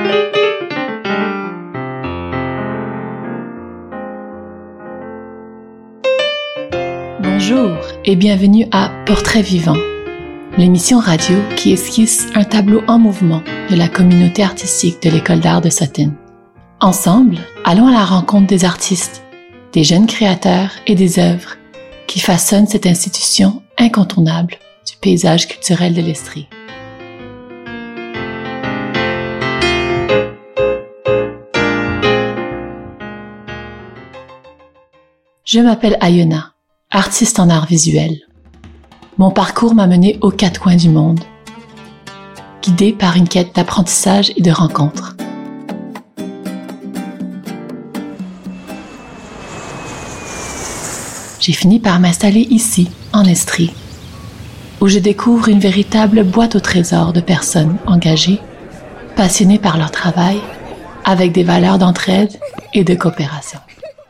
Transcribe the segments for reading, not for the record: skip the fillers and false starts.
Bonjour et bienvenue à Portrait vivant, l'émission radio qui esquisse un tableau en mouvement de la communauté artistique de l'École d'art de Sutton. Ensemble, allons à la rencontre des artistes, des jeunes créateurs et des œuvres qui façonnent cette institution incontournable du paysage culturel de l'Estrie. Je m'appelle Ayona, artiste en art visuel. Mon parcours m'a mené aux quatre coins du monde, guidée par une quête d'apprentissage et de rencontres. J'ai fini par m'installer ici, en Estrie, où je découvre une véritable boîte au trésor de personnes engagées, passionnées par leur travail, avec des valeurs d'entraide et de coopération.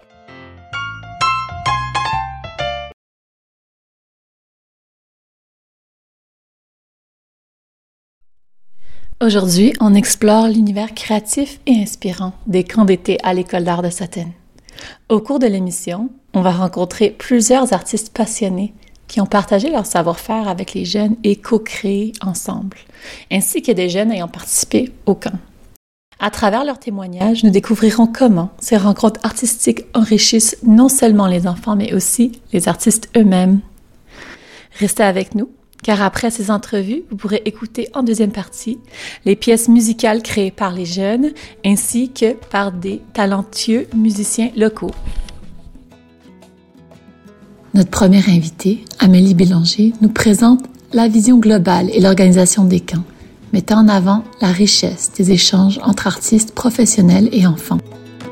Aujourd'hui, on explore l'univers créatif et inspirant des camps d'été à l'École d'art de Sutton. Au cours de l'émission, on va rencontrer plusieurs artistes passionnés qui ont partagé leur savoir-faire avec les jeunes et co-créé ensemble, ainsi que des jeunes ayant participé au camp. À travers leurs témoignages, nous découvrirons comment ces rencontres artistiques enrichissent non seulement les enfants, mais aussi les artistes eux-mêmes. Restez avec nous, car après ces entrevues, vous pourrez écouter en deuxième partie les pièces musicales créées par les jeunes ainsi que par des talentueux musiciens locaux. Notre première invitée, Amélie Bélanger, nous présente la vision globale et l'organisation des camps, mettant en avant la richesse des échanges entre artistes professionnels et enfants.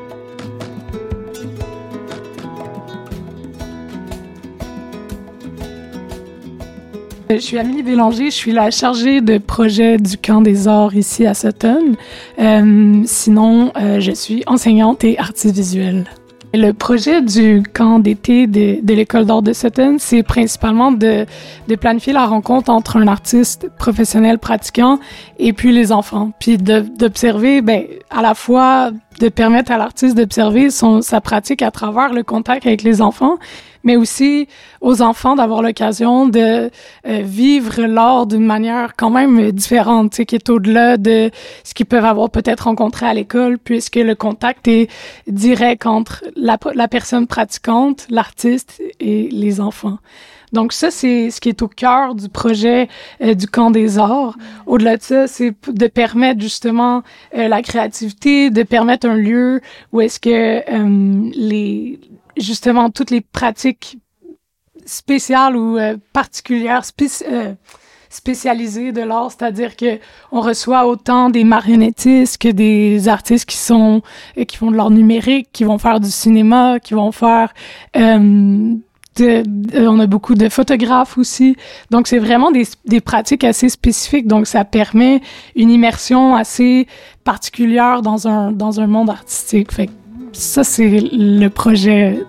Je suis Amélie Bélanger, je suis la chargée de projet du Camp des Arts ici à Sutton. Sinon, je suis enseignante et artiste visuelle. Le projet du camp d'été de l'École d'art de Sutton, c'est principalement de planifier la rencontre entre un artiste professionnel pratiquant et puis les enfants. Puis d'observer, à la fois de permettre à l'artiste d'observer sa pratique à travers le contact avec les enfants, mais aussi aux enfants d'avoir l'occasion de vivre l'art d'une manière quand même différente, qui est au-delà de ce qu'ils peuvent avoir peut-être rencontré à l'école, puisque le contact est direct entre la personne pratiquante, l'artiste et les enfants. Donc ça, c'est ce qui est au cœur du projet du Camp des Arts. Au-delà de ça, c'est de permettre justement la créativité, de permettre un lieu où est-ce que justement toutes les pratiques spéciales ou particulières, spécialisées de l'art, c'est-à-dire que on reçoit autant des marionnettistes que des artistes qui font de l'art numérique, qui vont faire du cinéma, qui vont faire on a beaucoup de photographes aussi. Donc, c'est vraiment des pratiques assez spécifiques. Donc, ça permet une immersion assez particulière dans un monde artistique. Fait que ça, c'est le projet.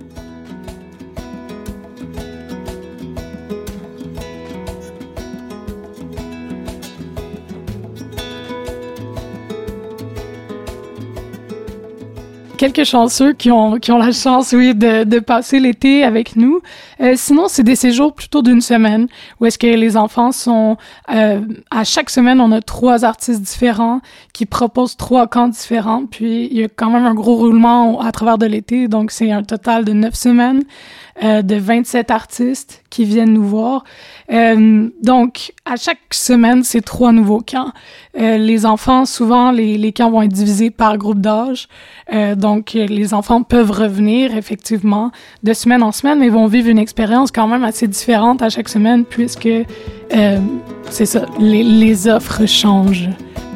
Quelques chanceux qui ont la chance, oui, de passer l'été avec nous. Sinon, c'est des séjours plutôt d'une semaine où est-ce que les enfants sont... à chaque semaine, on a 3 artistes différents qui proposent 3 camps différents. Puis, il y a quand même un gros roulement à travers de l'été. Donc, c'est un total de 9 semaines de 27 artistes qui viennent nous voir. Donc, à chaque semaine, c'est 3 nouveaux camps. Les enfants, souvent, les camps vont être divisés par groupe d'âge. Donc, les enfants peuvent revenir, effectivement, de semaine en semaine, mais vont vivre une expérience quand même assez différente à chaque semaine, puisque, c'est ça, les offres changent.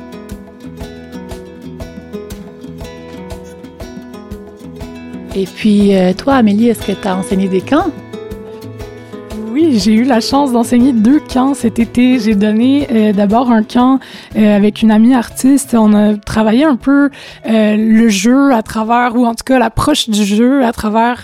Et puis, toi, Amélie, est-ce que tu as enseigné des camps? Oui, j'ai eu la chance d'enseigner 2 camps cet été. J'ai donné d'abord un camp avec une amie artiste. On a travaillé un peu le jeu à travers, ou en tout cas l'approche du jeu à travers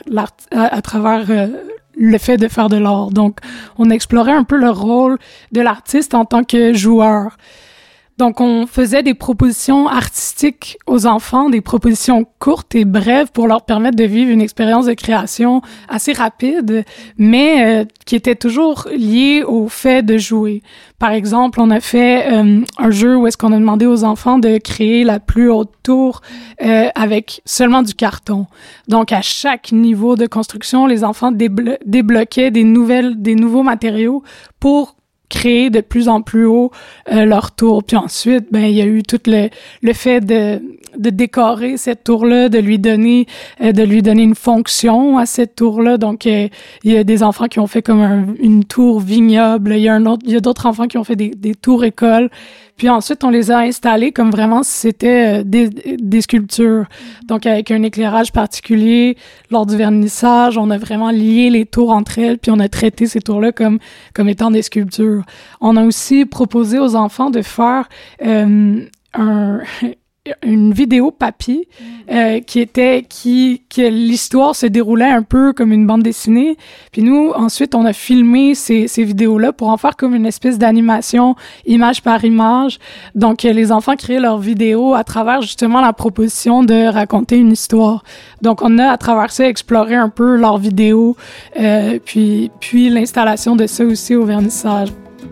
le fait de faire de l'art. Donc, on explorait un peu le rôle de l'artiste en tant que joueur. Donc, on faisait des propositions artistiques aux enfants, des propositions courtes et brèves pour leur permettre de vivre une expérience de création assez rapide, mais qui était toujours liée au fait de jouer. Par exemple, on a fait un jeu où est-ce qu'on a demandé aux enfants de créer la plus haute tour avec seulement du carton. Donc, à chaque niveau de construction, les enfants débloquaient des nouveaux matériaux pour créer de plus en plus haut leur tour. Puis ensuite, ben il y a eu tout le fait de décorer cette tour-là, de lui donner une fonction à cette tour-là. Donc il y a des enfants qui ont fait comme une tour vignoble, il y a d'autres enfants qui ont fait des tours écoles. Puis ensuite, on les a installés comme vraiment si c'était des sculptures. Donc, avec un éclairage particulier, lors du vernissage, on a vraiment lié les tours entre elles, puis on a traité ces tours-là comme étant des sculptures. On a aussi proposé aux enfants de faire une vidéo papier que l'histoire se déroulait un peu comme une bande dessinée. Puis nous, ensuite, on a filmé ces vidéos-là pour en faire comme une espèce d'animation image par image. Donc, les enfants créaient leurs vidéos à travers justement la proposition de raconter une histoire. Donc, on a à travers ça exploré un peu leurs vidéos, puis l'installation de ça aussi au vernissage.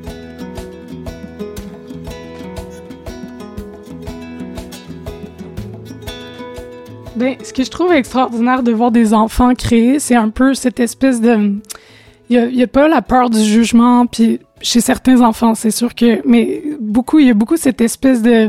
Ben, ce que je trouve extraordinaire de voir des enfants créer, c'est un peu cette espèce de... Il y a pas la peur du jugement, puis chez certains enfants, c'est sûr que... Mais il y a beaucoup cette espèce de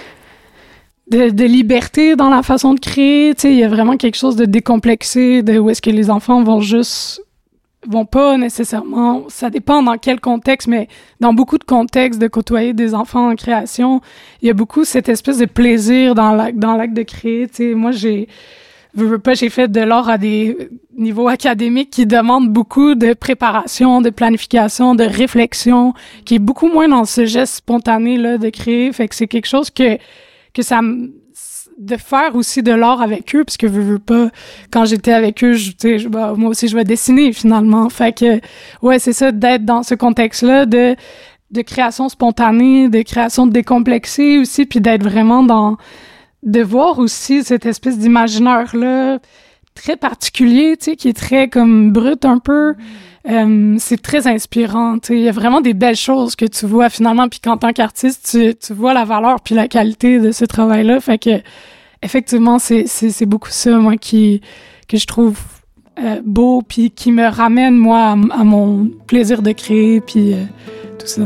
liberté dans la façon de créer, tu sais, il y a vraiment quelque chose de décomplexé, de où est-ce que les enfants vont pas nécessairement, ça dépend dans quel contexte, mais dans beaucoup de contextes de côtoyer des enfants en création, il y a beaucoup cette espèce de plaisir dans l'acte de créer. Tu sais, moi, j'ai fait de l'art à des niveaux académiques qui demandent beaucoup de préparation, de planification, de réflexion, qui est beaucoup moins dans ce geste spontané là de créer. Fait que c'est quelque chose que ça de faire aussi de l'art avec eux, parce que veux pas, quand j'étais avec eux, moi aussi je vais dessiner finalement. Fait que ouais, c'est ça, d'être dans ce contexte-là de création spontanée, de création décomplexée aussi, puis d'être vraiment de voir aussi cette espèce d'imaginaire-là très particulier, tu sais, qui est très comme brut un peu. C'est très inspirant, tu sais, il y a vraiment des belles choses que tu vois finalement, puis qu'en tant qu'artiste, tu vois la valeur puis la qualité de ce travail-là, fait que effectivement, c'est beaucoup ça, moi, que je trouve beau, puis qui me ramène, moi, à mon plaisir de créer, puis tout ça.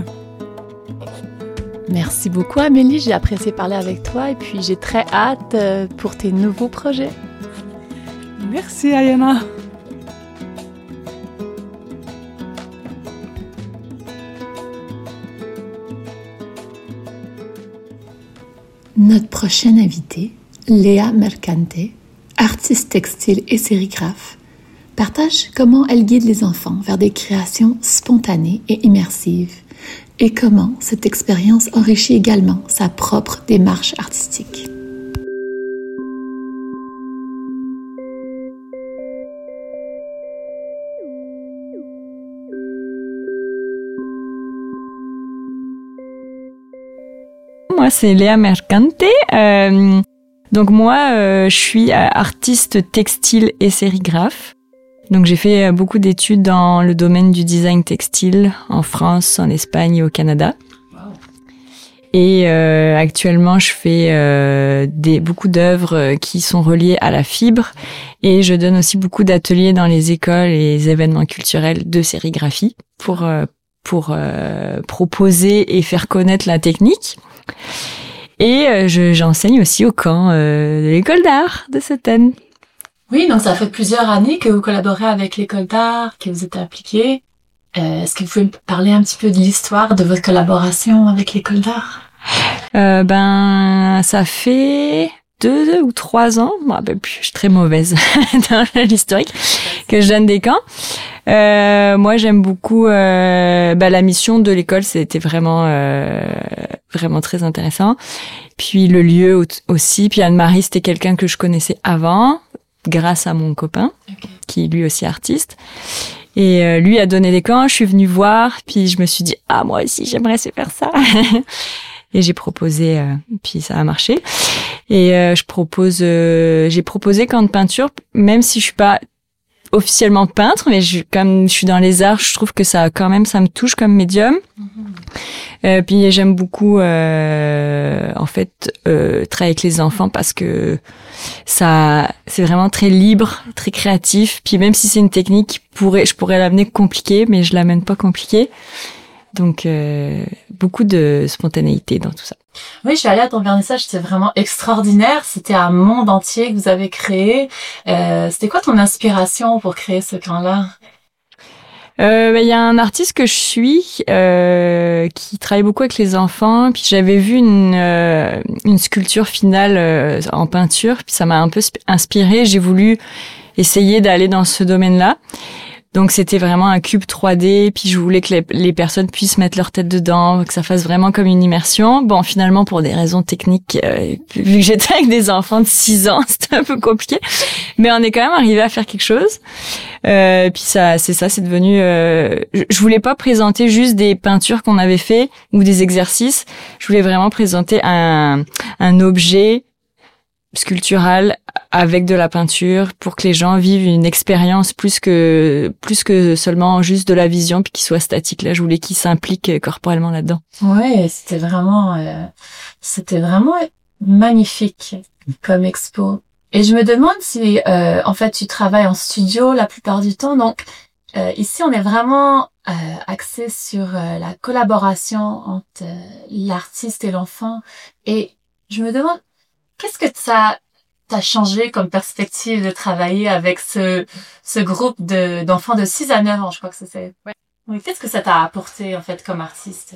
Merci beaucoup, Amélie. J'ai apprécié parler avec toi, et puis j'ai très hâte pour tes nouveaux projets. Merci, Ayana. Notre prochaine invitée, Léa Mercante, artiste textile et sérigraphe, partage comment elle guide les enfants vers des créations spontanées et immersives et comment cette expérience enrichit également sa propre démarche artistique. Moi, c'est Léa Mercante. Donc moi, je suis artiste textile et sérigraphe. Donc j'ai fait beaucoup d'études dans le domaine du design textile en France, en Espagne et au Canada. Wow. Et actuellement, je fais beaucoup d'œuvres qui sont reliées à la fibre. Et je donne aussi beaucoup d'ateliers dans les écoles et les événements culturels de sérigraphie pour proposer et faire connaître la technique. Et j'enseigne aussi au camp de l'école d'art de Sutton. Oui, donc ça fait plusieurs années que vous collaborez avec l'école d'art, que vous êtes impliqués. Est-ce que vous pouvez me parler un petit peu de l'histoire de votre collaboration avec l'école d'art? Ça fait 2 ou 3 ans, je me rappelle plus, je suis très mauvaise dans l'historique, que je donne des camps. Moi, j'aime beaucoup la mission de l'école, c'était vraiment très intéressant. Puis le lieu aussi. Puis Anne-Marie, c'était quelqu'un que je connaissais avant, grâce à mon copain, qui est lui aussi artiste. Et lui a donné des camps, je suis venue voir, puis je me suis dit, moi aussi, j'aimerais faire ça. Et j'ai proposé, puis ça a marché. Et j'ai proposé camp de peinture, même si je suis pas officiellement peintre, mais comme je suis dans les arts, je trouve que ça me touche comme médium. Puis j'aime beaucoup en fait travailler avec les enfants parce que c'est vraiment très libre, très créatif. Puis même si c'est une technique je pourrais l'amener compliquée, mais je l'amène pas compliquée. Donc beaucoup de spontanéité dans tout ça. Oui, je suis allée à ton vernissage, c'était vraiment extraordinaire. C'était un monde entier que vous avez créé. C'était quoi ton inspiration pour créer ce camp-là? Y a un artiste que je suis qui travaille beaucoup avec les enfants. Puis j'avais vu une sculpture finale en peinture. Puis ça m'a un peu inspirée. J'ai voulu essayer d'aller dans ce domaine-là. Donc c'était vraiment un cube 3D, puis je voulais que les personnes puissent mettre leur tête dedans, que ça fasse vraiment comme une immersion. Bon, finalement, pour des raisons techniques, vu que j'étais avec des enfants de 6 ans, c'était un peu compliqué. Mais on est quand même arrivé à faire quelque chose. Puis c'est devenu... je voulais pas présenter juste des peintures qu'on avait fait ou des exercices. Je voulais vraiment présenter un objet sculptural avec de la peinture pour que les gens vivent une expérience plus que seulement juste de la vision puis qu'ils soient statiques. Là, je voulais qu'ils s'impliquent corporellement là-dedans. Ouais, c'était vraiment magnifique comme expo. Et je me demande si en fait tu travailles en studio la plupart du temps. Donc ici on est vraiment axé sur la collaboration entre l'artiste et l'enfant. Et je me demande qu'est-ce que ça t'a changé comme perspective de travailler avec ce groupe d'enfants de 6 à 9 ans, je crois que c'est. Ouais. Oui, qu'est-ce que ça t'a apporté, en fait, comme artiste?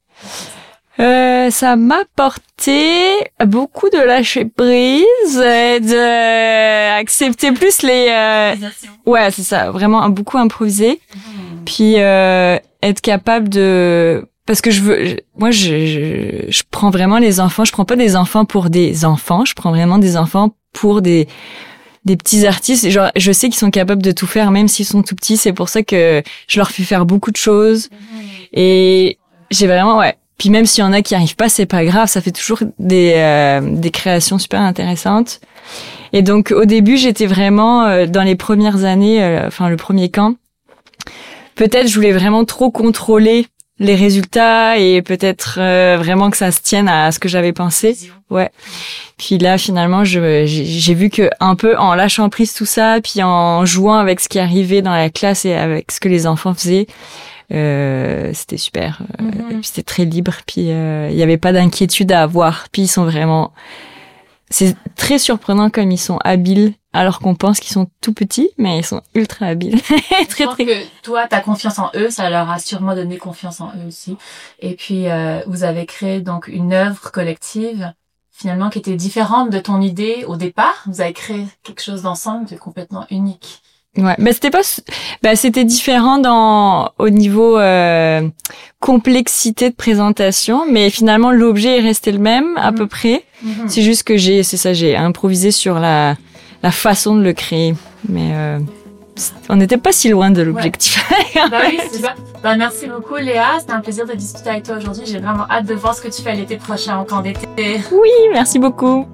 Ça m'a apporté beaucoup de lâcher prise, de accepter plus ouais, c'est ça, vraiment beaucoup improviser. Puis être capable de... Parce que je prends vraiment les enfants, je prends pas des enfants pour des enfants, je prends vraiment des enfants pour des petits artistes. Genre, je sais qu'ils sont capables de tout faire, même s'ils sont tout petits. C'est pour ça que je leur fais faire beaucoup de choses. Et j'ai vraiment, ouais. Puis même s'il y en a qui arrivent pas, c'est pas grave. Ça fait toujours des créations super intéressantes. Et donc, au début, j'étais vraiment, dans les premières années, le premier camp, peut-être je voulais vraiment trop contrôler les résultats et peut-être vraiment que ça se tienne à ce que j'avais pensé. Ouais. Puis là, finalement, j'ai vu que un peu en lâchant prise tout ça, puis en jouant avec ce qui arrivait dans la classe et avec ce que les enfants faisaient, c'était super. Puis c'était très libre. Puis il y avait pas d'inquiétude à avoir. Puis ils sont vraiment... C'est très surprenant comme ils sont habiles, alors qu'on pense qu'ils sont tout petits, mais ils sont ultra habiles. Je pense que toi, ta confiance en eux, ça leur a sûrement donné confiance en eux aussi. Et puis, vous avez créé donc une œuvre collective, finalement, qui était différente de ton idée au départ. Vous avez créé quelque chose d'ensemble de complètement unique. Ouais, c'était différent au niveau complexité de présentation, mais finalement l'objet est resté le même à peu près. C'est juste que j'ai improvisé sur la façon de le créer, mais on n'était pas si loin de l'objectif. Ouais. Bah oui, c'est ça. Bah merci beaucoup Léa, c'était un plaisir de discuter avec toi aujourd'hui. J'ai vraiment hâte de voir ce que tu fais l'été prochain au camp d'été. Oui, merci beaucoup.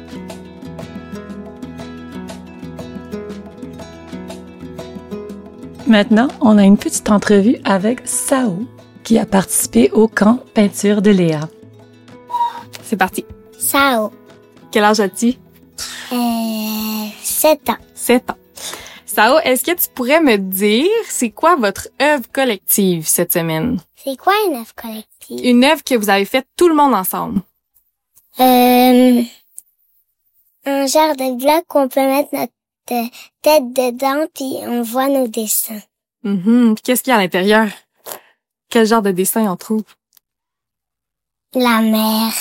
Maintenant, on a une petite entrevue avec Sao, qui a participé au camp peinture de Léa. C'est parti. Sao. Quel âge as-tu? 7 ans. 7 ans. Sao, est-ce que tu pourrais me dire c'est quoi votre œuvre collective cette semaine? C'est quoi une œuvre collective? Une œuvre que vous avez faite tout le monde ensemble. Un genre de bloc qu'on peut mettre notre tête dedans puis on voit nos dessins. Puis qu'est-ce qu'il y a à l'intérieur? Quel genre de dessin on trouve? La mer.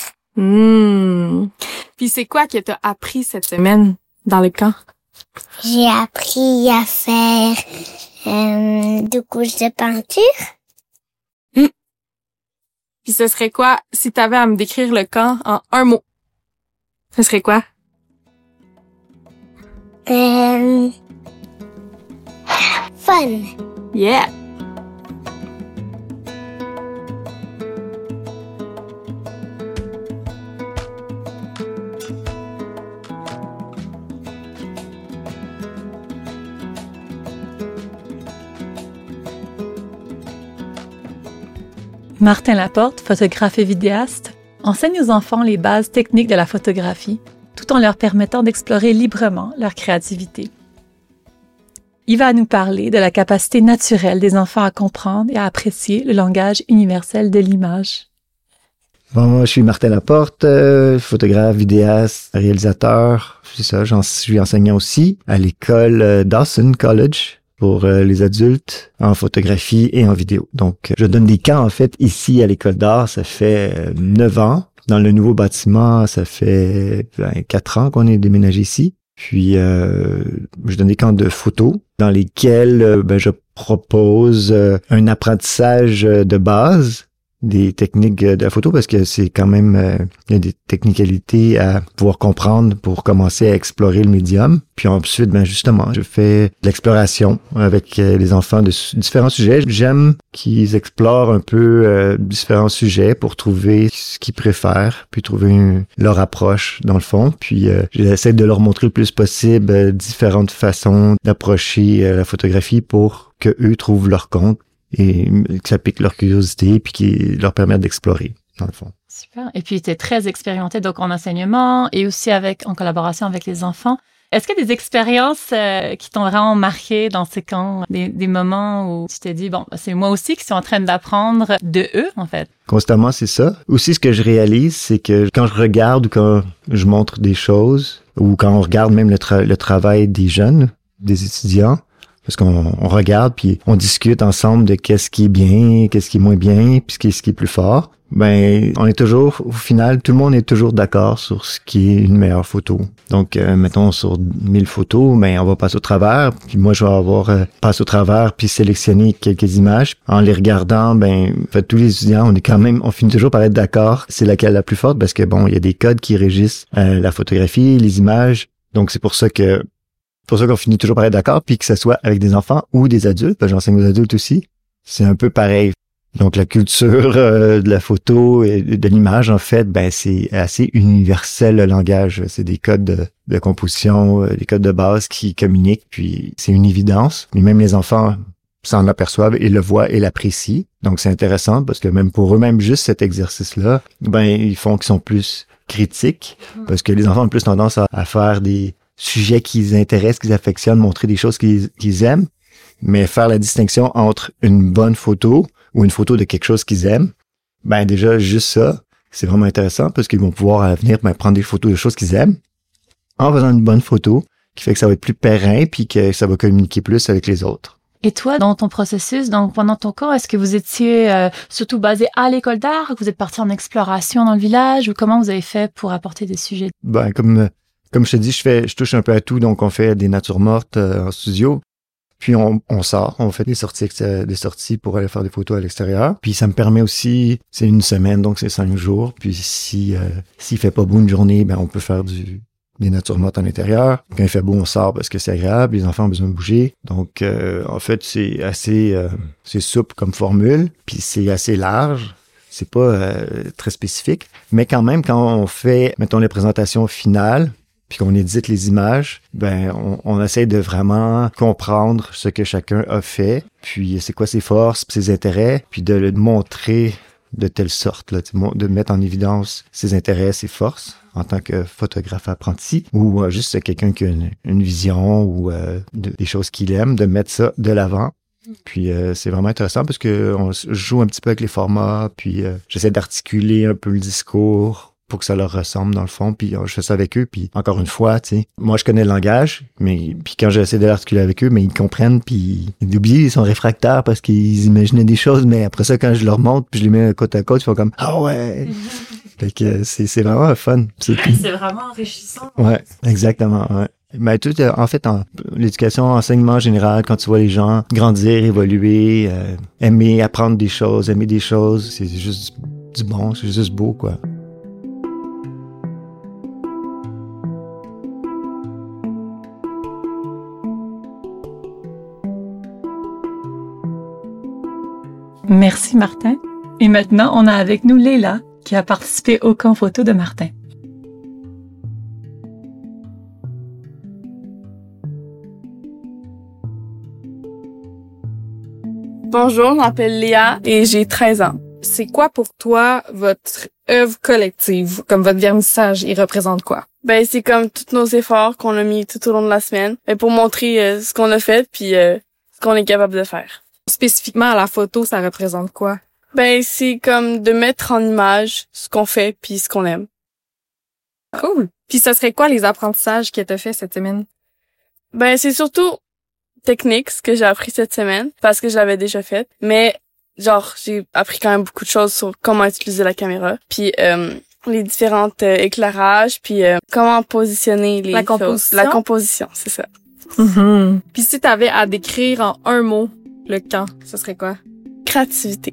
Puis c'est quoi que t'as appris cette semaine dans le camp? J'ai appris à faire 2 couches de peinture. Puis ce serait quoi si t'avais à me décrire le camp en un mot? Ce serait quoi? Fun. Yeah! Martin Laporte, photographe et vidéaste, enseigne aux enfants les bases techniques de la photographie, tout en leur permettant d'explorer librement leur créativité. Il va nous parler de la capacité naturelle des enfants à comprendre et à apprécier le langage universel de l'image. Bon, moi, je suis Martin Laporte, photographe, vidéaste, réalisateur. C'est ça, je suis enseignant aussi à l'école Dawson College pour les adultes en photographie et en vidéo. Donc, je donne des camps, en fait, ici à l'école d'art. Ça fait 9 ans. Dans le nouveau bâtiment, ça fait 4 ans qu'on est déménagé ici. Puis, je donne des camps de photos dans lesquels je propose un apprentissage de base des techniques de la photo parce que c'est quand même il y a des technicalités à pouvoir comprendre pour commencer à explorer le médium. Puis ensuite, justement, je fais de l'exploration avec les enfants de différents sujets. J'aime qu'ils explorent un peu différents sujets pour trouver ce qu'ils préfèrent, puis trouver leur approche dans le fond. Puis j'essaie de leur montrer le plus possible différentes façons d'approcher la photographie pour que eux trouvent leur compte et que ça pique leur curiosité puis qui leur permettent d'explorer, dans le fond. Super. Et puis, tu es très expérimenté donc en enseignement et aussi en collaboration avec les enfants. Est-ce qu'il y a des expériences qui t'ont vraiment marqué dans ces camps, des moments où tu t'es dit, bon, c'est moi aussi qui suis en train d'apprendre de eux, en fait? Constamment, c'est ça. Aussi, ce que je réalise, c'est que quand je regarde ou quand je montre des choses ou quand on regarde même le travail des jeunes, des étudiants, parce qu'on regarde puis on discute ensemble de qu'est-ce qui est bien, qu'est-ce qui est moins bien, puis ce qui est plus fort. On est toujours, au final, tout le monde est toujours d'accord sur ce qui est une meilleure photo. Donc, mettons, sur 1000 photos, on va passer au travers. Puis moi, je vais avoir passé au travers puis sélectionner quelques images. En les regardant, en fait, tous les étudiants, on finit toujours par être d'accord. C'est laquelle la plus forte parce que, il y a des codes qui régissent la photographie, les images. Donc, c'est pour ça qu'on finit toujours par être d'accord, puis que ce soit avec des enfants ou des adultes, parce que j'enseigne aux adultes aussi, c'est un peu pareil. Donc la culture de la photo et de l'image, en fait, c'est assez universel le langage. C'est des codes de composition, des codes de base qui communiquent, puis c'est une évidence. Mais même les enfants s'en aperçoivent et le voient et l'apprécient. Donc c'est intéressant parce que même pour eux-mêmes, juste cet exercice-là, ils font qu'ils sont plus critiques, parce que les enfants ont plus tendance à faire des sujets qui les intéressent, qu'ils affectionnent, montrer des choses qu'ils aiment, mais faire la distinction entre une bonne photo ou une photo de quelque chose qu'ils aiment, déjà, juste ça, c'est vraiment intéressant parce qu'ils vont pouvoir à l'avenir prendre des photos de choses qu'ils aiment en faisant une bonne photo qui fait que ça va être plus périn puis que ça va communiquer plus avec les autres. Et toi, dans ton processus, donc pendant ton cours, est-ce que vous étiez surtout basé à l'école d'art, que vous êtes parti en exploration dans le village ou comment vous avez fait pour apporter des sujets? Comme je te dis, je touche un peu à tout, donc on fait des natures mortes en studio, puis on sort, on fait des sorties pour aller faire des photos à l'extérieur. Puis ça me permet aussi, c'est une semaine, donc c'est 5 jours. Puis s'il fait pas beau une journée, on peut faire des natures mortes à l'intérieur. Quand il fait beau, on sort parce que c'est agréable, les enfants ont besoin de bouger. Donc en fait, c'est assez c'est souple comme formule, puis c'est assez large. C'est pas très spécifique, mais quand même, quand on fait, mettons, les présentations finales, puis qu'on édite les images, on essaie de vraiment comprendre ce que chacun a fait, puis c'est quoi ses forces, ses intérêts, puis de le montrer de telle sorte, là, de mettre en évidence ses intérêts, ses forces en tant que photographe apprenti, ou juste quelqu'un qui a une vision ou des choses qu'il aime, de mettre ça de l'avant. Puis c'est vraiment intéressant parce que on joue un petit peu avec les formats, puis j'essaie d'articuler un peu le discours pour que ça leur ressemble dans le fond, puis je fais ça avec eux, puis encore une fois, moi je connais le langage, mais puis quand j'essaie de l'articuler avec eux, mais ils comprennent, puis ils sont réfractaires parce qu'ils imaginaient des choses, mais après ça, quand je leur montre, puis je les mets côte à côte, ils font comme « Ah ouais! » Fait que c'est vraiment fun. C'est vraiment enrichissant. Ouais, exactement, ouais. Tout, en fait, l'éducation, enseignement général, quand tu vois les gens grandir, évoluer, aimer apprendre des choses, c'est juste du bon, c'est juste beau, quoi. Merci Martin. Et maintenant, on a avec nous Léla, qui a participé au camp photo de Martin. Bonjour, je m'appelle Léa et j'ai 13 ans. c'est quoi pour toi votre œuvre collective, comme votre vernissage, il représente quoi? Ben, c'est comme tous nos efforts qu'on a mis tout au long de la semaine pour montrer ce qu'on a fait puis ce qu'on est capable de faire. Spécifiquement à la photo, ça représente quoi? Ben, c'est comme de mettre en image ce qu'on fait puis ce qu'on aime. Cool. Puis ça serait quoi les apprentissages que t'as fait cette semaine? Ben, c'est surtout technique ce que j'ai appris cette semaine parce que je l'avais déjà fait, mais genre j'ai appris quand même beaucoup de choses sur comment utiliser la caméra, puis les différentes éclairages, puis comment positionner les choses. La composition, c'est ça. Mm-hmm. Puis si t'avais à décrire en un mot le camp, ce serait quoi? Créativité.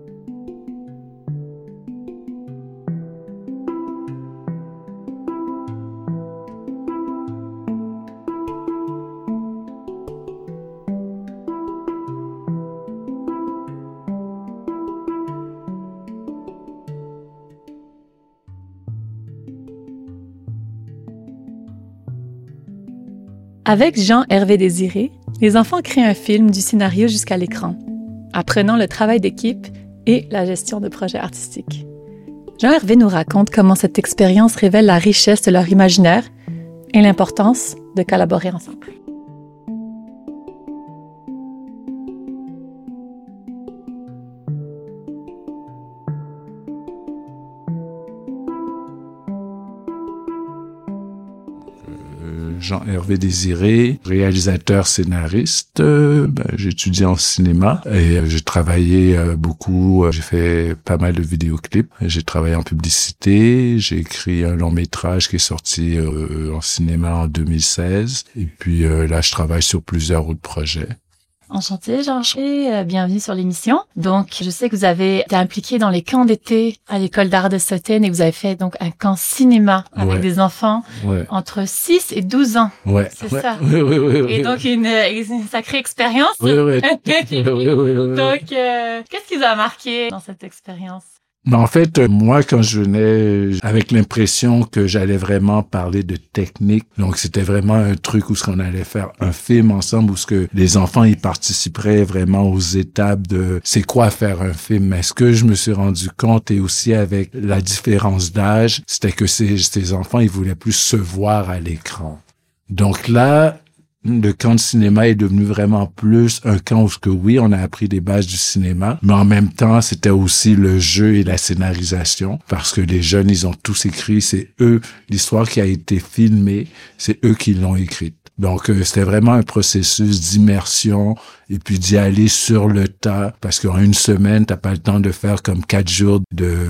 Avec Jean-Hervé Désiré, les enfants créent un film du scénario jusqu'à l'écran, apprenant le travail d'équipe et la gestion de projets artistiques. Jean-Hervé nous raconte comment cette expérience révèle la richesse de leur imaginaire et l'importance de collaborer ensemble. Jean-Hervé Désiré, réalisateur scénariste. J'étudie en cinéma et j'ai travaillé beaucoup. J'ai fait pas mal de vidéoclips. J'ai travaillé en publicité. J'ai écrit un long métrage qui est sorti en cinéma en 2016. Et puis là, je travaille sur plusieurs autres projets. Enchantée, Jean-Hervé, bienvenue sur l'émission. Donc, je sais que vous avez été impliqué dans les camps d'été à l'école d'art de Sutton et vous avez fait donc un camp cinéma avec des enfants entre 6 et 12 ans. Ouais. C'est ça. Oui. Et donc, une sacrée expérience. Oui. Donc, qu'est-ce qui vous a marqué dans cette expérience? Mais en fait, moi, quand je venais avec l'impression que j'allais vraiment parler de technique, donc c'était vraiment un truc où ce qu'on allait faire un film ensemble, où ce que les enfants y participeraient vraiment aux étapes de c'est quoi faire un film. Mais ce que je me suis rendu compte, et aussi avec la différence d'âge, c'était que ces enfants, ils voulaient plus se voir à l'écran. Donc là, le camp de cinéma est devenu vraiment plus un camp où oui, on a appris des bases du cinéma, mais en même temps, c'était aussi le jeu et la scénarisation, parce que les jeunes, ils ont tous écrit, c'est eux, l'histoire qui a été filmée, c'est eux qui l'ont écrite. Donc, c'était vraiment un processus d'immersion et puis d'y aller sur le tas, parce qu'en une semaine, t'as pas le temps de faire comme 4 jours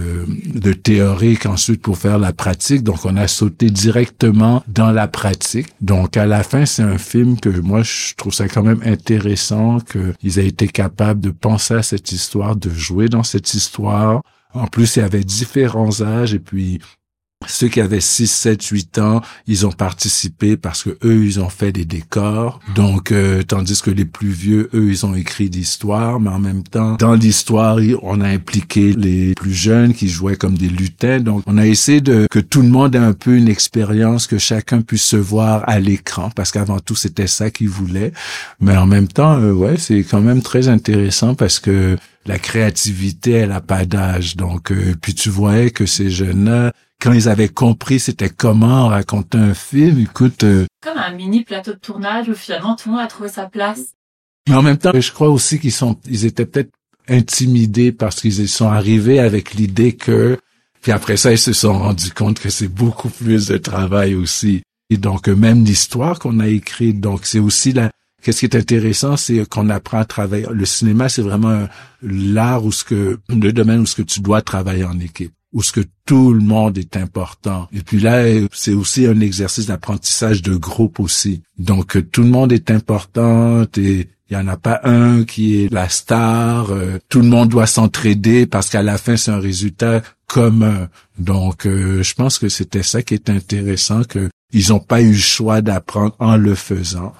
de théorique ensuite pour faire la pratique. Donc, on a sauté directement dans la pratique. Donc, à la fin, c'est un film que moi, je trouve ça quand même intéressant qu'ils aient été capables de penser à cette histoire, de jouer dans cette histoire. En plus, il y avait différents âges et puis ceux qui avaient 6, 7, 8 ans, ils ont participé parce que eux, ils ont fait des décors. Donc, tandis que les plus vieux, eux, ils ont écrit l'histoire. Mais en même temps, dans l'histoire, on a impliqué les plus jeunes qui jouaient comme des lutins. Donc, on a essayé que tout le monde ait un peu une expérience, que chacun puisse se voir à l'écran. Parce qu'avant tout, c'était ça qu'ils voulaient. Mais en même temps, c'est quand même très intéressant parce que la créativité, elle a pas d'âge. Donc, puis tu voyais que ces jeunes-là, quand ils avaient compris c'était comment raconter un film, écoute... Comme un mini plateau de tournage où finalement tout le monde a trouvé sa place. Mais en même temps, je crois aussi ils étaient peut-être intimidés parce qu'ils sont arrivés avec l'idée que... Puis après ça, ils se sont rendus compte que c'est beaucoup plus de travail aussi. Et donc, même l'histoire qu'on a écrite, donc c'est aussi Qu'est-ce qui est intéressant, c'est qu'on apprend à travailler. Le cinéma, c'est vraiment l'art le domaine où ce que tu dois travailler en équipe, où ce que tout le monde est important. Et puis là, c'est aussi un exercice d'apprentissage de groupe aussi. Donc, tout le monde est important et il y en a pas un qui est la star. Tout le monde doit s'entraider parce qu'à la fin, c'est un résultat commun. Donc, je pense que c'était ça qui est intéressant, que ils ont pas eu le choix d'apprendre en le faisant. Ouais.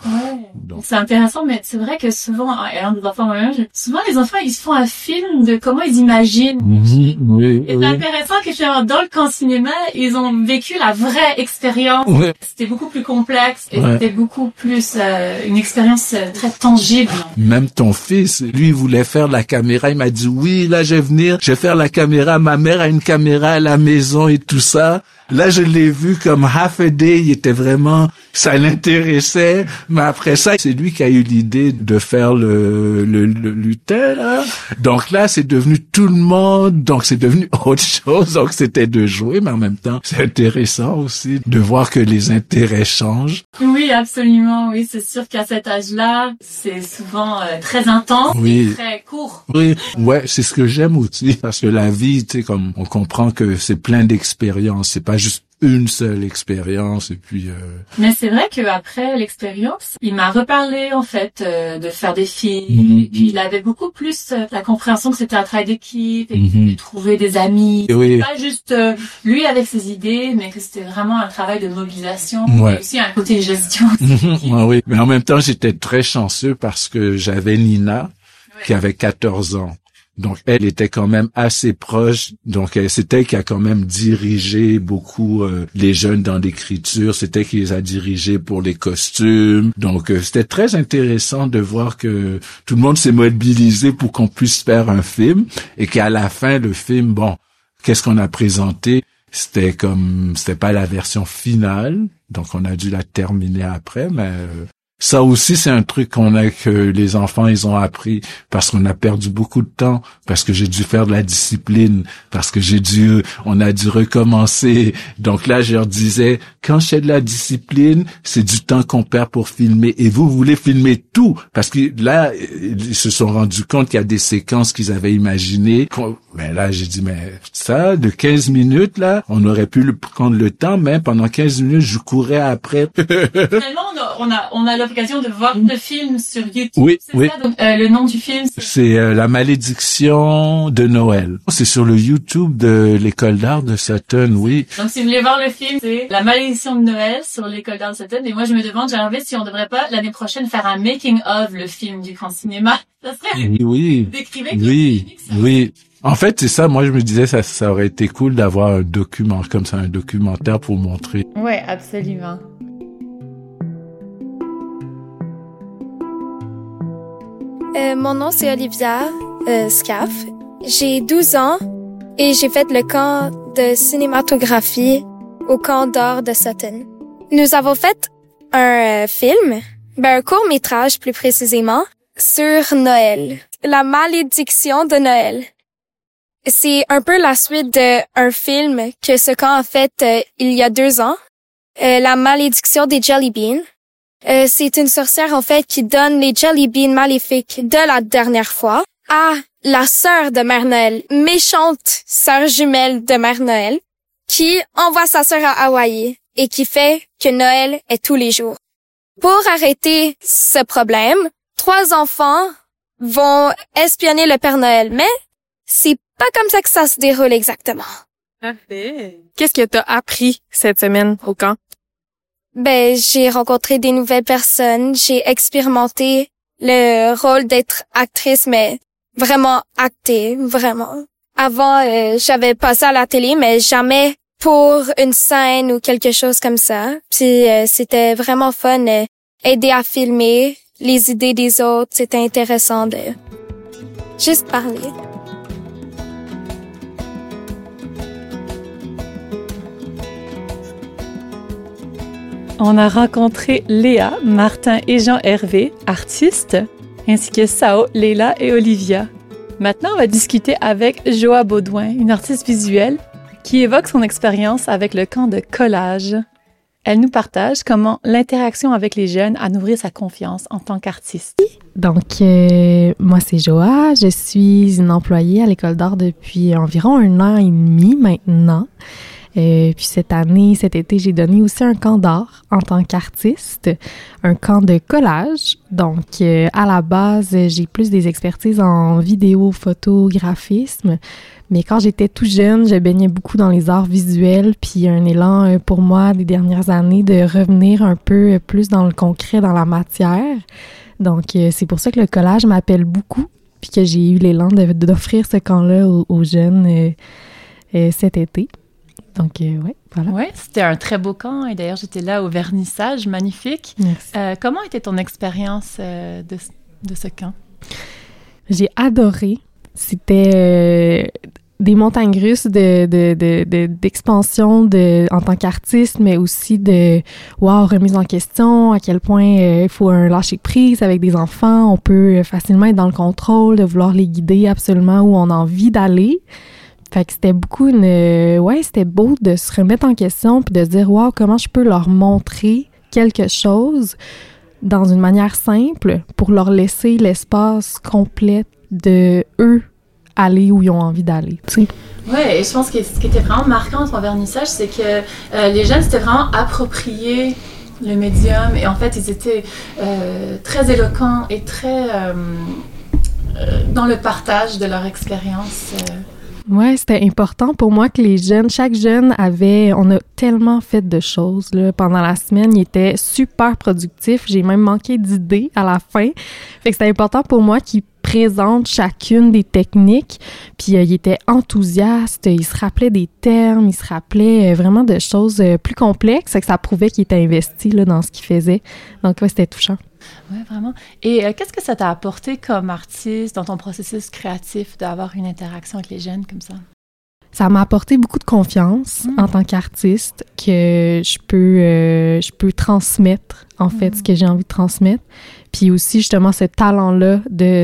Donc, c'est intéressant, mais c'est vrai que souvent, ayant des enfants moi-même, souvent les enfants, ils se font un film de comment ils imaginent. oui, Et c'est intéressant que finalement, dans le camp cinéma, ils ont vécu la vraie expérience. Oui. C'était beaucoup plus complexe et c'était beaucoup plus une expérience très tangible. Même ton fils, lui, il voulait faire la caméra. Il m'a dit, oui, là, je vais faire la caméra. Ma mère a une caméra à la maison et tout ça. Là, je l'ai vu comme half a day. Il était vraiment, ça l'intéressait. Mais après ça, c'est lui qui a eu l'idée de faire le lutin, là. Donc là, c'est devenu tout le monde. Donc c'est devenu autre chose. Donc c'était de jouer, mais en même temps, c'est intéressant aussi de voir que les intérêts changent. Oui, absolument. Oui, c'est sûr qu'à cet âge-là, c'est souvent très intense, et très court. Oui, ouais, c'est ce que j'aime aussi, parce que la vie, tu sais, comme on comprend que c'est plein d'expériences, c'est pas juste une seule expérience et puis. Mais c'est vrai que après l'expérience, il m'a reparlé en fait de faire des films. Et puis il avait beaucoup plus la compréhension que c'était un travail d'équipe et de trouver des amis. Oui. Pas juste lui avec ses idées, mais que c'était vraiment un travail de mobilisation. Ouais. Et aussi un côté gestion. Oui, mais en même temps, j'étais très chanceux parce que j'avais Nina qui avait 14 ans. Donc, elle était quand même assez proche. Donc, c'est elle qui a quand même dirigé beaucoup les jeunes dans l'écriture. C'était elle qui les a dirigés pour les costumes. Donc, c'était très intéressant de voir que tout le monde s'est mobilisé pour qu'on puisse faire un film et qu'à la fin, le film, bon, qu'est-ce qu'on a présenté? C'était pas la version finale. Donc, on a dû la terminer après, mais... Ça aussi, c'est un truc que les enfants, ils ont appris parce qu'on a perdu beaucoup de temps, parce que j'ai dû faire de la discipline, parce que on a dû recommencer. Donc là, je leur disais, quand je fais de la discipline, c'est du temps qu'on perd pour filmer. Et vous voulez filmer tout. Parce que là, ils se sont rendus compte qu'il y a des séquences qu'ils avaient imaginées. Mais là, j'ai dit, mais ça, de 15 minutes, là, on aurait pu prendre le temps, mais pendant 15 minutes, je courais après. Finalement, on a l'occasion de voir le film sur YouTube. Oui, c'est ça? Donc, le nom du film, c'est La Malédiction de Noël. C'est sur le YouTube de l'École d'art de Sutton, oui. Donc, si vous voulez voir le film, c'est La Malédiction de Noël sur l'École d'art de Sutton. Et moi, je me demande, Gervais, si on devrait pas, l'année prochaine, faire un making of le film du grand cinéma. Ça serait... Oui. Décrivez Oui. En fait, c'est ça. Moi, je me disais, ça aurait été cool d'avoir un document comme ça, un documentaire pour montrer. Ouais, absolument. Mon nom, c'est Olivia Scaff. J'ai 12 ans et j'ai fait le camp de cinématographie au camp d'art de Sutton. Nous avons fait un film, un court-métrage plus précisément, sur Noël. La malédiction de Noël. C'est un peu la suite d'un film que ce camp a fait il y a 2 ans. La malédiction des Jelly Beans. C'est une sorcière, en fait, qui donne les Jelly Beans maléfiques de la dernière fois à la sœur de Mère Noël, méchante sœur jumelle de Mère Noël, qui envoie sa sœur à Hawaï et qui fait que Noël est tous les jours. Pour arrêter ce problème, 3 enfants vont espionner le Père Noël, mais c'est pas comme ça que ça se déroule exactement. Parfait. Qu'est-ce que t'as appris cette semaine au camp? J'ai rencontré des nouvelles personnes, j'ai expérimenté le rôle d'être actrice, mais vraiment actée, vraiment. Avant, j'avais passé à la télé, mais jamais pour une scène ou quelque chose comme ça. Puis c'était vraiment fun, aider à filmer les idées des autres, c'était intéressant de juste parler. On a rencontré Léa, Martin et Jean-Hervé, artistes, ainsi que Sao, Leila et Olivia. Maintenant, on va discuter avec Joa Baudouin, une artiste visuelle qui évoque son expérience avec le camp de collage. Elle nous partage comment l'interaction avec les jeunes a nourri sa confiance en tant qu'artiste. Donc, moi, c'est Joa. Je suis une employée à l'École d'art depuis environ 1 an et demi maintenant. Puis cet été, j'ai donné aussi un camp d'art en tant qu'artiste, un camp de collage. Donc, à la base, j'ai plus des expertises en vidéo, photo, graphisme. Mais quand j'étais tout jeune, je baignais beaucoup dans les arts visuels, puis un élan pour moi des dernières années de revenir un peu plus dans le concret, dans la matière. Donc, c'est pour ça que le collage m'appelle beaucoup, puis que j'ai eu l'élan d'offrir ce camp-là aux jeunes cet été. Donc, ouais, voilà. Oui, c'était un très beau camp, et d'ailleurs, j'étais là au vernissage, magnifique. Merci. Comment était ton expérience de ce camp? J'ai adoré. C'était des montagnes russes d'expansion en tant qu'artiste, mais aussi de remise en question, à quel point il faut un lâcher prise avec des enfants. On peut facilement être dans le contrôle, de vouloir les guider absolument où on a envie d'aller. Fait que c'était beaucoup c'était beau de se remettre en question puis de se dire comment je peux leur montrer quelque chose dans une manière simple pour leur laisser l'espace complet de eux aller où ils ont envie d'aller, tu sais. Ouais, et je pense que ce qui était vraiment marquant dans ton vernissage, c'est que les jeunes s'étaient vraiment appropriés le médium, et en fait, ils étaient très éloquents et très dans le partage de leur expérience. Ouais, c'était important pour moi que chaque jeune on a tellement fait de choses, là. Pendant la semaine, ils étaient super productifs. J'ai même manqué d'idées à la fin. Fait que c'était important pour moi qu'ils présentent chacune des techniques. Puis ils étaient enthousiastes, ils se rappelaient des termes, ils se rappelaient vraiment de choses plus complexes. Fait que ça prouvait qu'ils étaient investis là, dans ce qu'ils faisaient. Donc ouais, c'était touchant. Oui, vraiment. Et qu'est-ce que ça t'a apporté comme artiste dans ton processus créatif d'avoir une interaction avec les jeunes comme ça? Ça m'a apporté beaucoup de confiance en tant qu'artiste, que je peux transmettre, en fait, ce que j'ai envie de transmettre. Puis aussi, justement, ce talent-là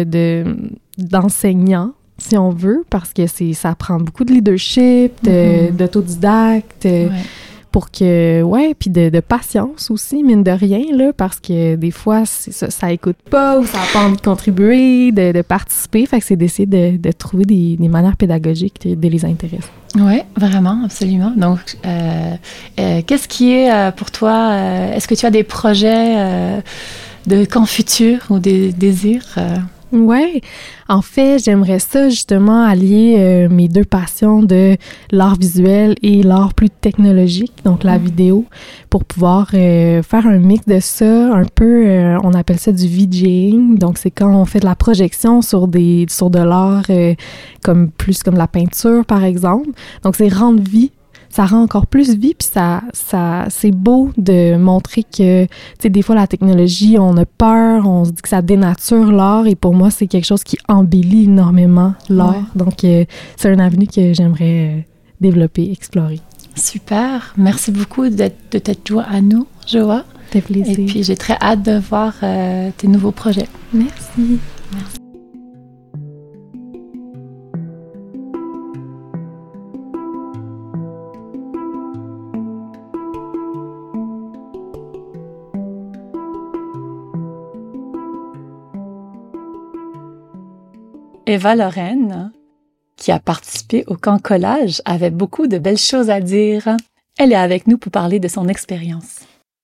d'enseignant, si on veut, parce que ça prend beaucoup de leadership, d'autodidacte, pour que, puis de patience aussi, mine de rien, là, parce que des fois, ça écoute pas ou ça a pas envie de contribuer, de participer. Fait que c'est d'essayer de trouver des manières pédagogiques de les intéresser. Oui, vraiment, absolument. Donc, qu'est-ce qui est pour toi, est-ce que tu as des projets de camp futur ou des désirs? Ouais, en fait, j'aimerais ça justement allier mes deux passions de l'art visuel et l'art plus technologique, donc la vidéo, pour pouvoir faire un mix de ça, un peu, on appelle ça du VJing, donc c'est quand on fait de la projection sur de l'art comme la peinture par exemple, donc c'est rendre vie. Ça rend encore plus vie, puis ça c'est beau de montrer que, tu sais, des fois, la technologie, on a peur, on se dit que ça dénature l'art, et pour moi, c'est quelque chose qui embellit énormément l'art. Ouais. Donc, c'est un avenue que j'aimerais développer, explorer. Super. Merci beaucoup de t'être joint à nous, Joa. Ça fait plaisir. Et puis, j'ai très hâte de voir tes nouveaux projets. Merci. Merci. Eva Lorraine, qui a participé au camp collage, avait beaucoup de belles choses à dire. Elle est avec nous pour parler de son expérience.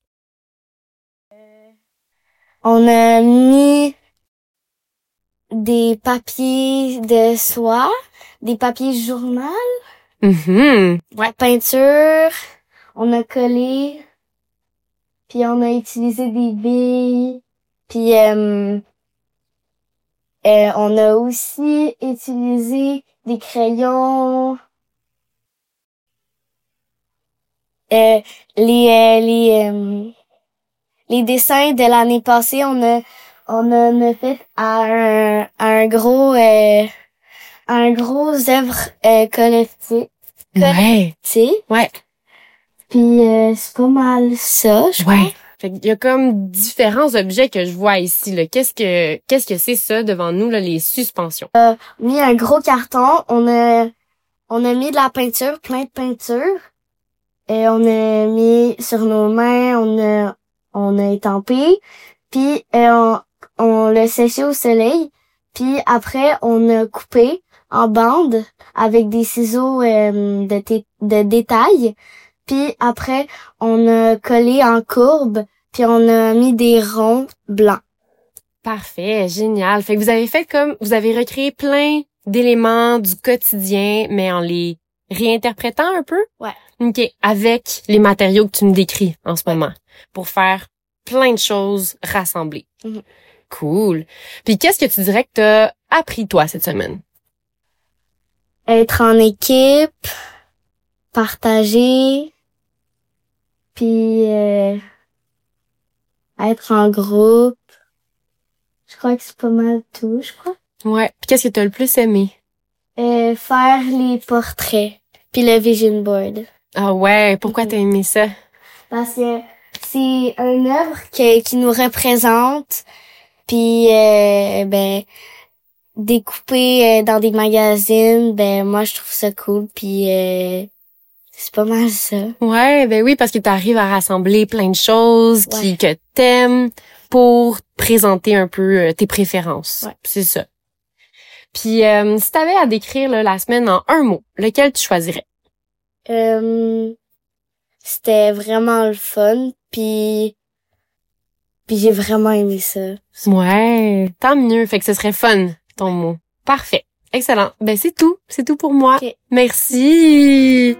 On a mis des papiers de soie, des papiers journal, la peinture, on a collé, puis on a utilisé des billes, puis on a aussi utilisé des crayons. Les dessins de l'année passée, on a fait à un gros œuvre collectif. Ouais. Ouais. Puis c'est pas mal ça, je crois. Fait qu'il y a comme différents objets que je vois ici, là. Qu'est-ce que c'est ça devant nous, là, les suspensions? Mis un gros carton, on a mis de la peinture, plein de peinture. Et on a mis sur nos mains, on a étampé. Puis on l'a séché au soleil. Puis après, on a coupé en bandes avec des ciseaux de de détails. Puis après, on a collé en courbe, puis on a mis des ronds blancs. Parfait, génial. Fait que vous avez recréé plein d'éléments du quotidien, mais en les réinterprétant un peu? Ouais. OK. Avec les matériaux que tu me décris en ce moment. Pour faire plein de choses rassemblées. Mm-hmm. Cool. Puis qu'est-ce que tu dirais que t'as appris, toi, cette semaine? Être en équipe, partager, puis être en groupe. Je crois que c'est pas mal tout, je crois. Ouais. Puis qu'est-ce que t'as le plus aimé? Faire les portraits, puis le vision board. Ah ouais, pourquoi t'as aimé ça? Parce que c'est une œuvre qui nous représente, puis découpé dans des magazines, moi je trouve ça cool, puis c'est pas mal ça. Ouais, ben oui, parce que t'arrives à rassembler plein de choses que t'aimes pour présenter un peu tes préférences. Ouais. C'est ça. Puis si t'avais à décrire là, la semaine en un mot, lequel tu choisirais? C'était vraiment le fun, puis j'ai vraiment aimé ça. Ouais, tant mieux. Fait que ce serait fun, ton mot. Parfait. Excellent. Ben c'est tout pour moi. Okay. Merci.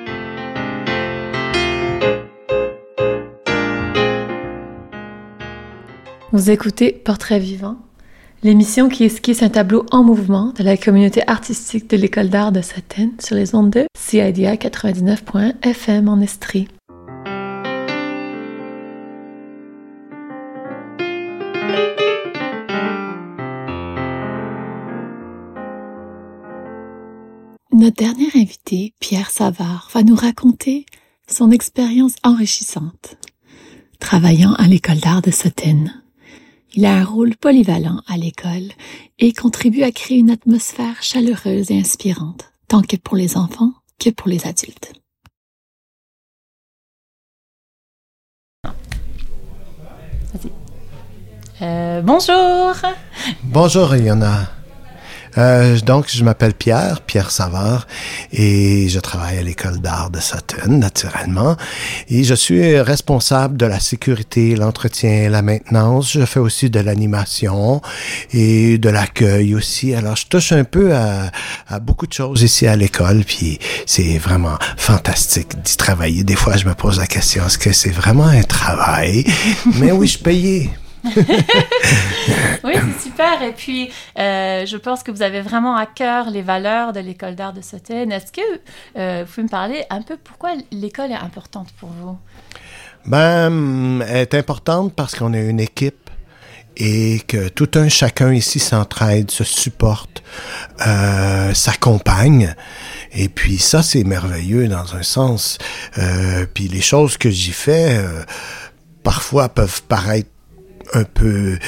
Vous écoutez Portrait vivant, l'émission qui esquisse un tableau en mouvement de la communauté artistique de l'École d'art de Sutton sur les ondes de CIDR 99.1 FM en Estrie. Notre dernier invité, Pierre Savard, va nous raconter son expérience enrichissante. Travaillant à l'École d'art de Sutton, il a un rôle polyvalent à l'école et contribue à créer une atmosphère chaleureuse et inspirante, tant que pour les enfants que pour les adultes. Vas-y. Bonjour! Bonjour, Yana. Donc, je m'appelle Pierre Savard, et je travaille à l'École d'art de Sutton, naturellement. Et je suis responsable de la sécurité, l'entretien, la maintenance. Je fais aussi de l'animation et de l'accueil aussi. Alors, je touche un peu à beaucoup de choses ici à l'école, puis c'est vraiment fantastique d'y travailler. Des fois, je me pose la question, est-ce que c'est vraiment un travail? Mais oui, je suis payé. Oui, c'est super. Et puis, je pense que vous avez vraiment à cœur les valeurs de l'École d'art de Sutton. Est-ce que vous pouvez me parler un peu pourquoi l'école est importante pour vous? Elle est importante parce qu'on est une équipe et que tout un chacun ici s'entraide, se supporte, s'accompagne. Et puis ça, c'est merveilleux dans un sens. Puis les choses que j'y fais, parfois peuvent paraître un peu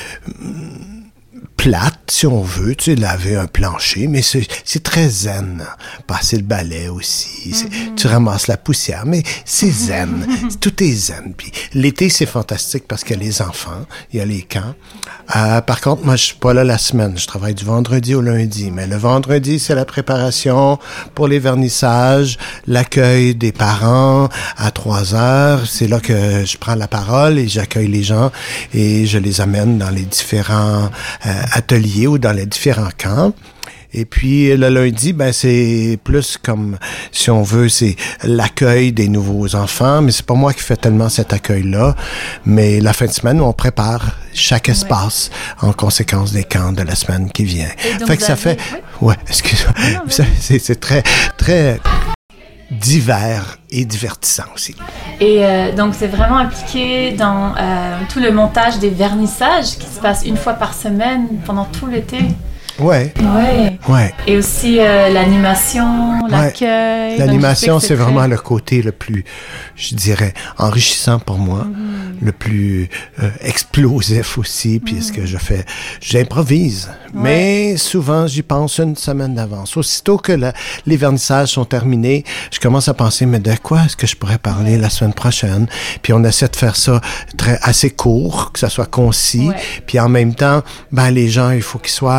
plate, si on veut, tu sais, laver un plancher, mais c'est très zen. Passer le balai aussi, tu ramasses la poussière, mais c'est zen. Tout est zen. Puis l'été, c'est fantastique parce qu'il y a les enfants, il y a les camps. Par contre, moi, je suis pas là la semaine. Je travaille du vendredi au lundi. Mais le vendredi, c'est la préparation pour les vernissages, l'accueil des parents à 3h. C'est là que je prends la parole et j'accueille les gens et je les amène dans les différents ateliers ou dans les différents camps. Et puis le lundi, c'est plus comme, si on veut, c'est l'accueil des nouveaux enfants, mais c'est pas moi qui fais tellement cet accueil-là. Mais la fin de semaine, on prépare chaque espace en conséquence des camps de la semaine qui vient. Fait que ça fait... Ouais, excuse-moi. C'est très, très divers et divertissant aussi. Et donc, c'est vraiment impliqué dans tout le montage des vernissages qui se passe une fois par semaine pendant tout l'été. Ouais. Et aussi l'animation, l'accueil. L'animation, c'est vraiment le côté le plus, je dirais, enrichissant pour moi, le plus explosif aussi, puis ce que je fais, j'improvise. Mais souvent, j'y pense une semaine d'avance. Aussitôt que les vernissages sont terminés, je commence à penser, mais de quoi est-ce que je pourrais parler la semaine prochaine? Puis on essaie de faire ça assez court, que ça soit concis. Puis en même temps, les gens, il faut qu'ils soient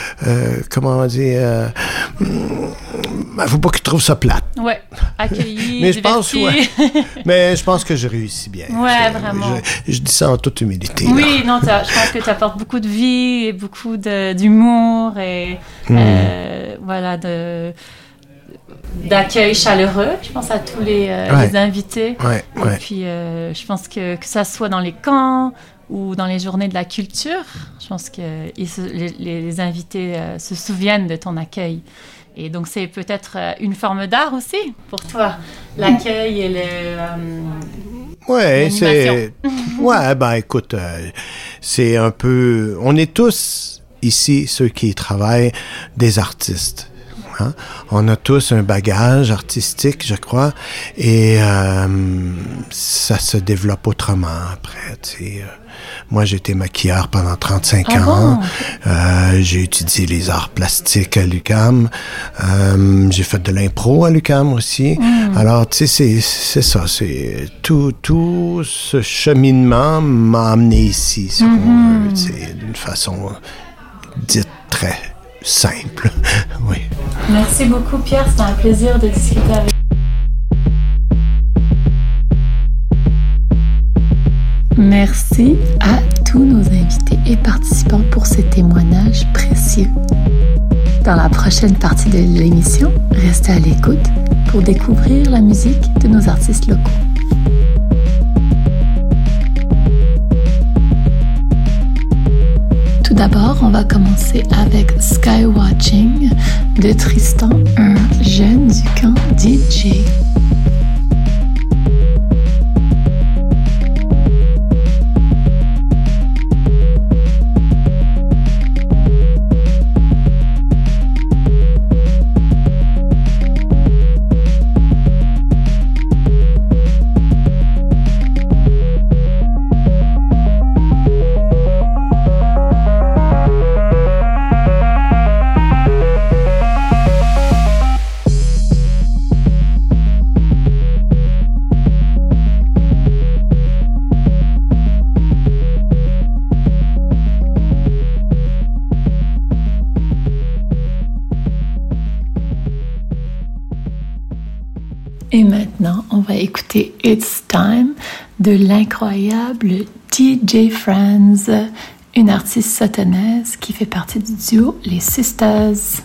comment dire, faut pas qu'ils trouvent ça plate. Ouais, accueilli, mais je pense, diverti. mais je pense que je réussis bien. Ouais, vraiment. Je dis ça en toute humilité. Oui, non, je pense que tu apportes beaucoup de vie et beaucoup d'humour et voilà, d'accueil chaleureux. Je pense à tous les invités. Ouais. Et puis, je pense que ça soit dans les camps ou dans les journées de la culture, je pense que les invités se souviennent de ton accueil. Et donc, c'est peut-être une forme d'art aussi pour toi, l'accueil et l'animation. Écoute, c'est un peu... On est tous, ici, ceux qui travaillent, des artistes. Hein? On a tous un bagage artistique, je crois, et ça se développe autrement après, tu sais. Moi, j'ai été maquilleur pendant 35 ans. J'ai étudié les arts plastiques à l'UQAM. J'ai fait de l'impro à l'UQAM aussi. Alors, tu sais, c'est ça. C'est tout ce cheminement m'a amené ici, si on veut, tu sais, d'une façon dite très simple. Oui. Merci beaucoup, Pierre. C'était un plaisir de discuter avec vous. Merci à tous nos invités et participants pour ces témoignages précieux. Dans la prochaine partie de l'émission, restez à l'écoute pour découvrir la musique de nos artistes locaux. Tout d'abord, on va commencer avec Skywatching de Tristan, un jeune du camp DJ. Et maintenant, on va écouter It's Time de l'incroyable DJ Friends, une artiste sottanaise qui fait partie du duo Les Sisters.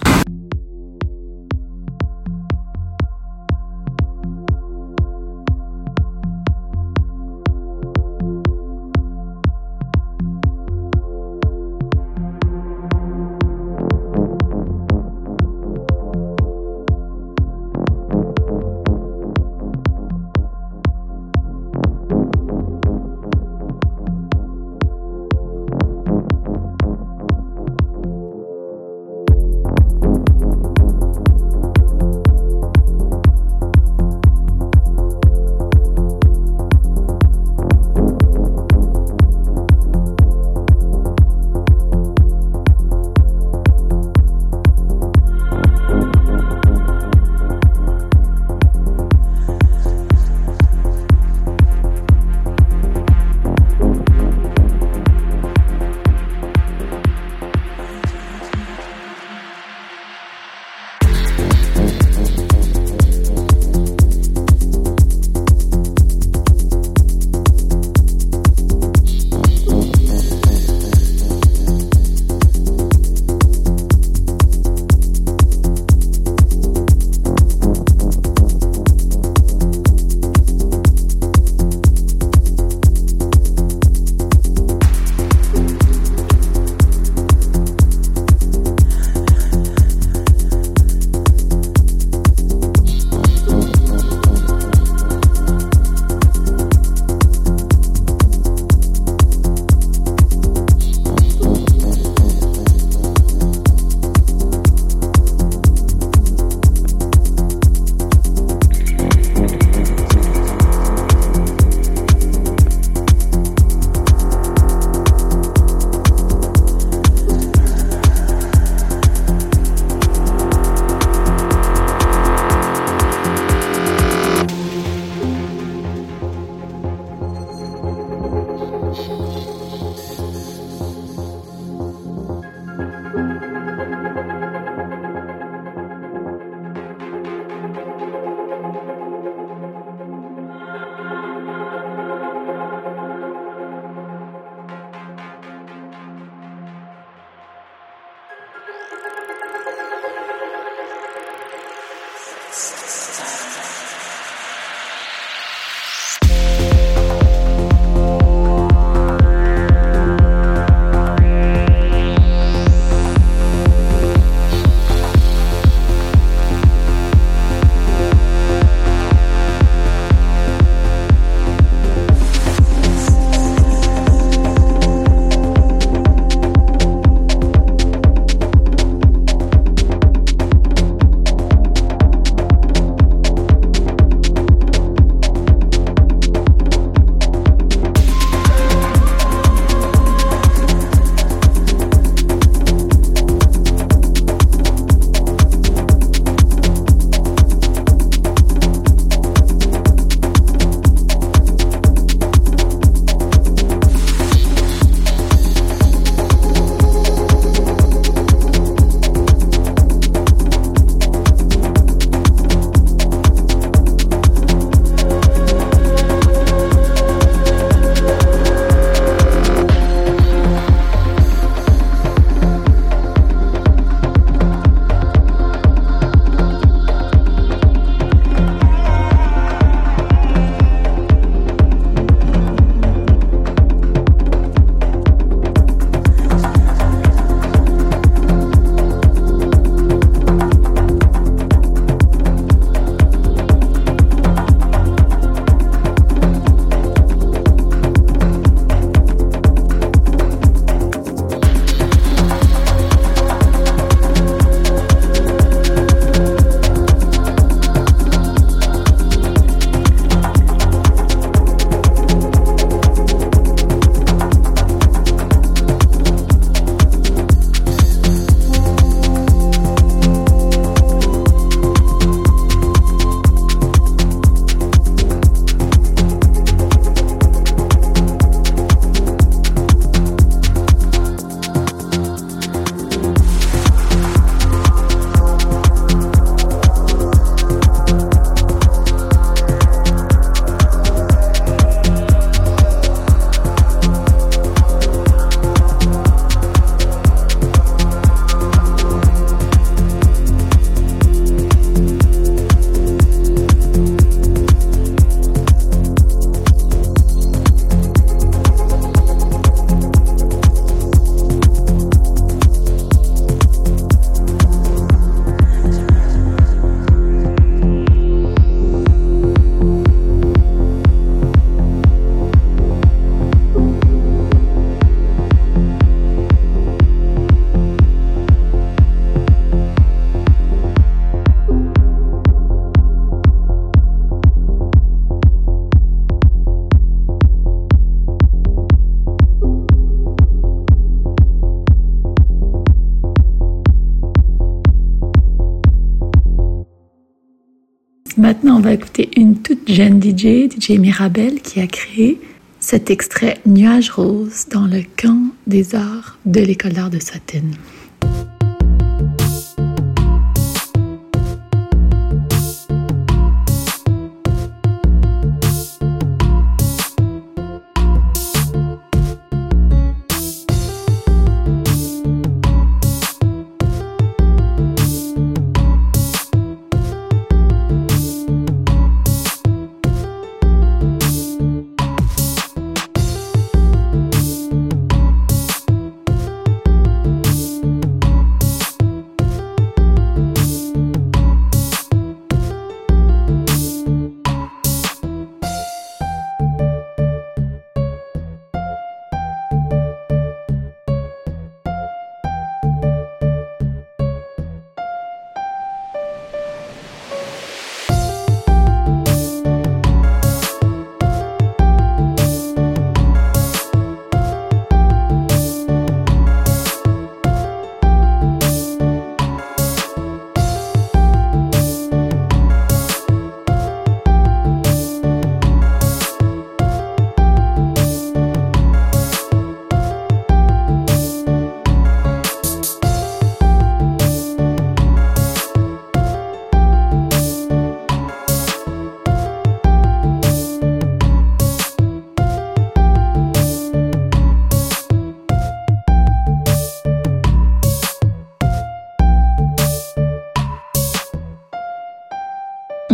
Maintenant, on va écouter une toute jeune DJ Mirabelle, qui a créé cet extrait Nuages roses dans le camp des arts de l'École d'art de Sutton.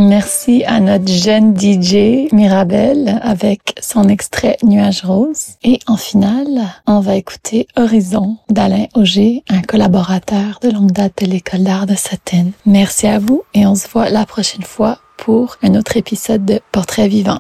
Merci à notre jeune DJ Mirabelle avec son extrait Nuage Rose. Et en finale, on va écouter Horizon d'Alain Auger, un collaborateur de longue date de l'École d'art de Sutton. Merci à vous et on se voit la prochaine fois pour un autre épisode de Portrait vivant.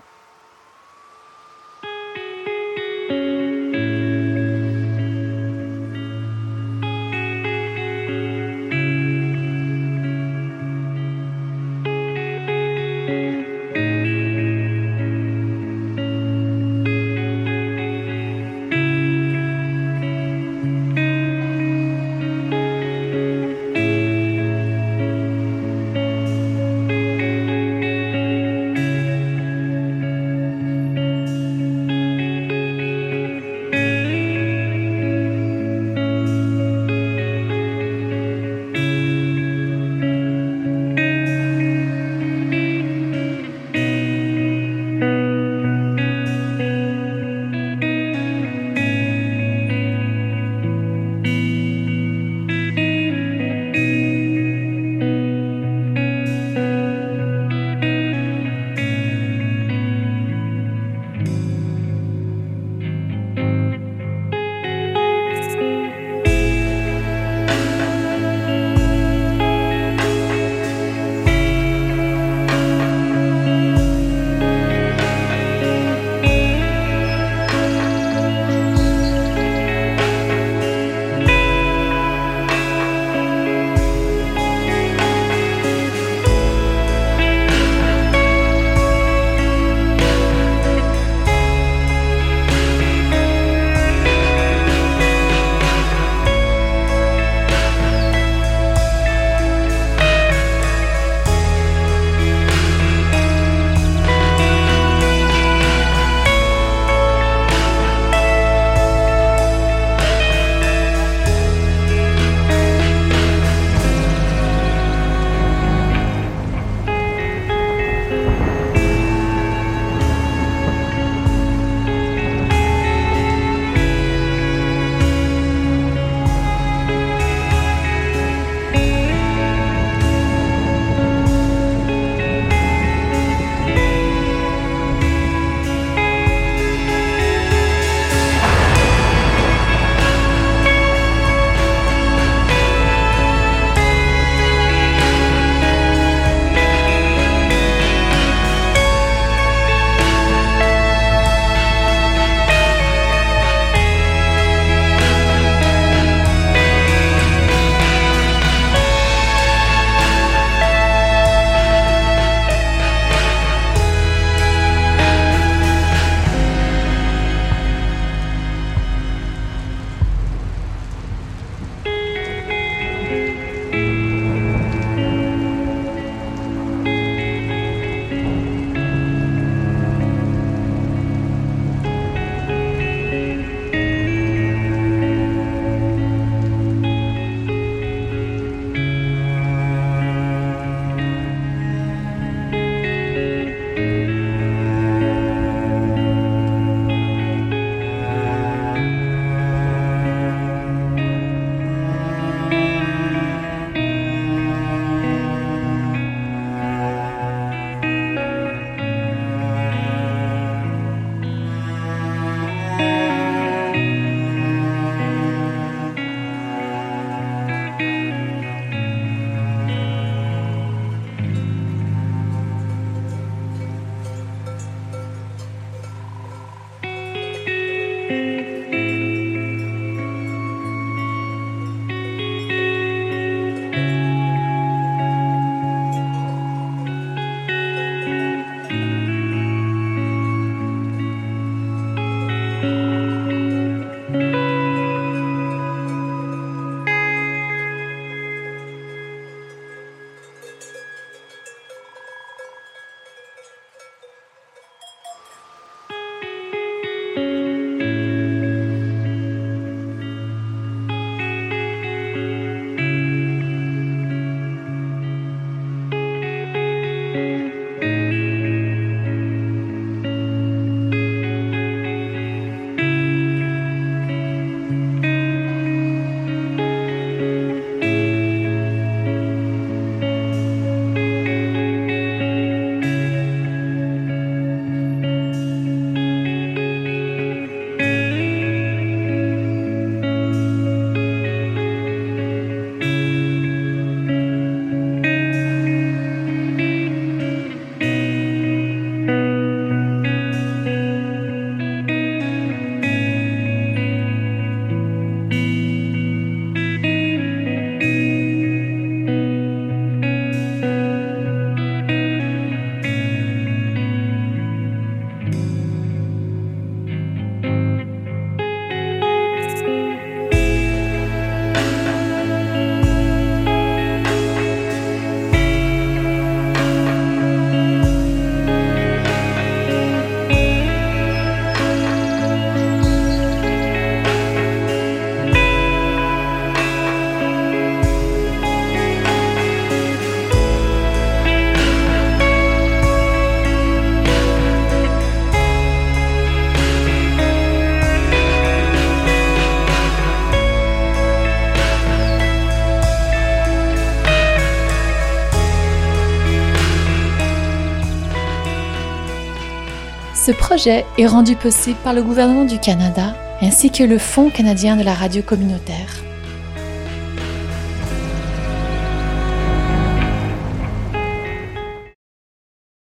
Ce projet est rendu possible par le gouvernement du Canada ainsi que le Fonds canadien de la radio communautaire.